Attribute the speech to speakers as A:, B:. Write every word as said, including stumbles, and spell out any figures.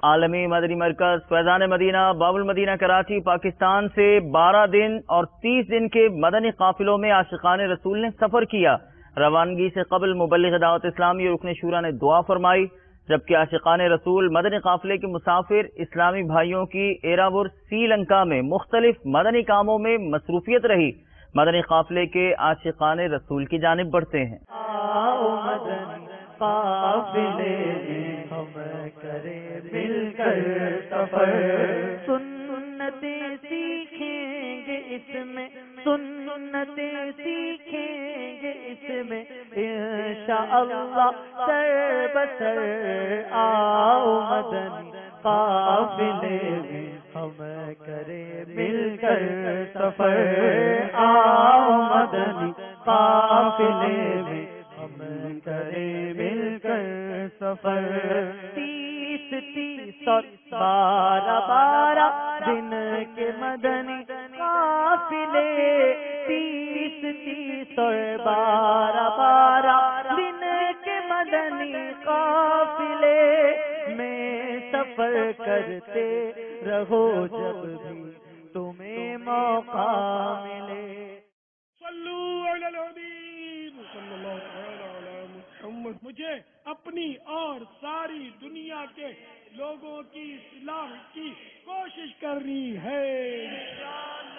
A: عالمی مدنی مرکز فیضان مدینہ باب المدینہ کراچی پاکستان سے بارہ دن اور تیس دن کے مدنی قافلوں میں عاشقان رسول نے سفر کیا۔ روانگی سے قبل مبلغ دعوت اسلامی اور رکن شورا نے دعا فرمائی، جبکہ عاشقان رسول مدنی قافلے کے مسافر اسلامی بھائیوں کی ایراور سری لنکا میں مختلف مدنی کاموں میں مصروفیت رہی۔ مدنی قافلے کے عاشقان رسول کی جانب بڑھتے ہیں۔
B: قافلے میں ہم کریں مل کر سفر، سنتیں سیکھیں گے اس میں، سنتیں سیکھیں گے اس میں انشاءاللہ سر بسر۔ آؤ مدنی قافلے میں ہم کریں مل کر سفر، آؤ مدنی قافلے میں ہم کریں مل کر سفر۔ تیس تیس اور بارہ بارہ دن کے مدنی قافلے، تیس تیس اور بارہ بارہ دن کے مدنی قافلے میں سفر کرتے رہو جب بھی تمہیں موقع ملے۔
C: صلو علی الحبیب صلی اللہ تعالی علی محمد۔ مجھے اپنی اور ساری دنیا کے لوگوں کی اصلاح کی کوشش کرنی ہے۔